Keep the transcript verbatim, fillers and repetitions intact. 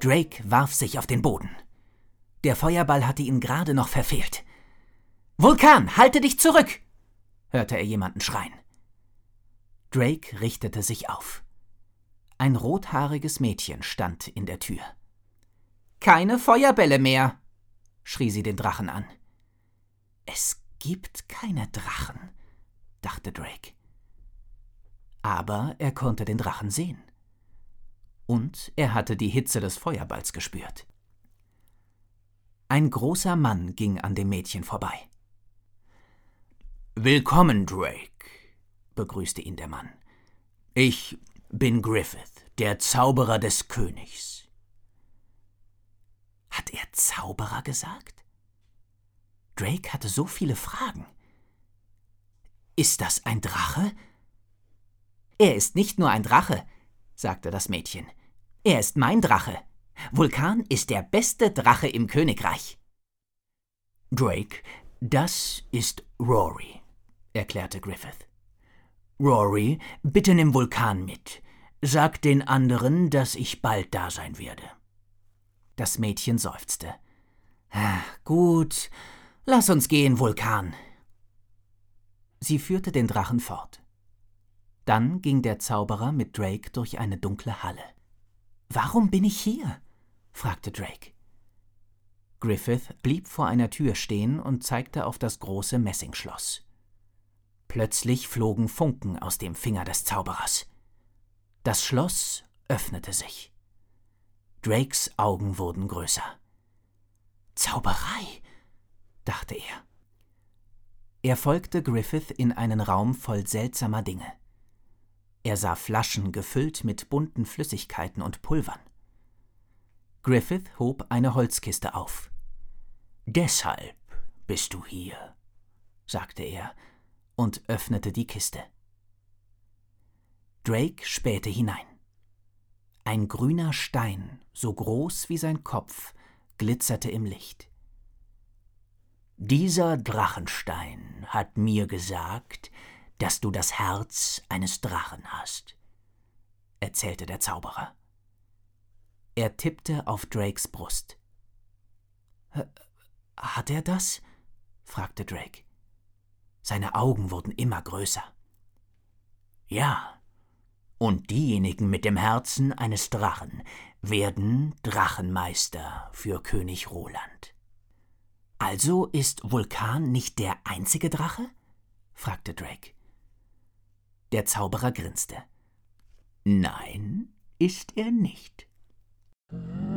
Drake warf sich auf den Boden. Der Feuerball hatte ihn gerade noch verfehlt. »Vulkan, halte dich zurück!« hörte er jemanden schreien. Drake richtete sich auf. Ein rothaariges Mädchen stand in der Tür. »Keine Feuerbälle mehr«, schrie sie den Drachen an. »Es gibt keine Drachen«, dachte Drake. Aber er konnte den Drachen sehen. Und er hatte die Hitze des Feuerballs gespürt. Ein großer Mann ging an dem Mädchen vorbei. »Willkommen, Drake«, begrüßte ihn der Mann. »Ich bin Griffith, der Zauberer des Königs.« Hat er Zauberer gesagt? Drake hatte so viele Fragen. »Ist das ein Drache?« »Er ist nicht nur ein Drache«, sagte das Mädchen. »Er ist mein Drache. Vulkan ist der beste Drache im Königreich.« »Drake, das ist Rory«, erklärte Griffith. »Rory, bitte nimm Vulkan mit. Sag den anderen, dass ich bald da sein werde.« Das Mädchen seufzte. Ah, »Gut, lass uns gehen, Vulkan.« Sie führte den Drachen fort. Dann ging der Zauberer mit Drake durch eine dunkle Halle. »Warum bin ich hier?« fragte Drake. Griffith blieb vor einer Tür stehen und zeigte auf das große Messingschloss. Plötzlich flogen Funken aus dem Finger des Zauberers. Das Schloss öffnete sich. Drakes Augen wurden größer. »Zauberei«, dachte er. Er folgte Griffith in einen Raum voll seltsamer Dinge. Er sah Flaschen gefüllt mit bunten Flüssigkeiten und Pulvern. Griffith hob eine Holzkiste auf. »Deshalb bist du hier«, sagte er und öffnete die Kiste. Drake spähte hinein. Ein grüner Stein, so groß wie sein Kopf, glitzerte im Licht. »Dieser Drachenstein hat mir gesagt, dass du das Herz eines Drachen hast«, erzählte der Zauberer. Er tippte auf Drakes Brust. »Hat er das?« fragte Drake. Seine Augen wurden immer größer. »Ja, und diejenigen mit dem Herzen eines Drachen werden Drachenmeister für König Roland.« »Also ist Vulkan nicht der einzige Drache?« fragte Drake. Der Zauberer grinste. »Nein, ist er nicht.«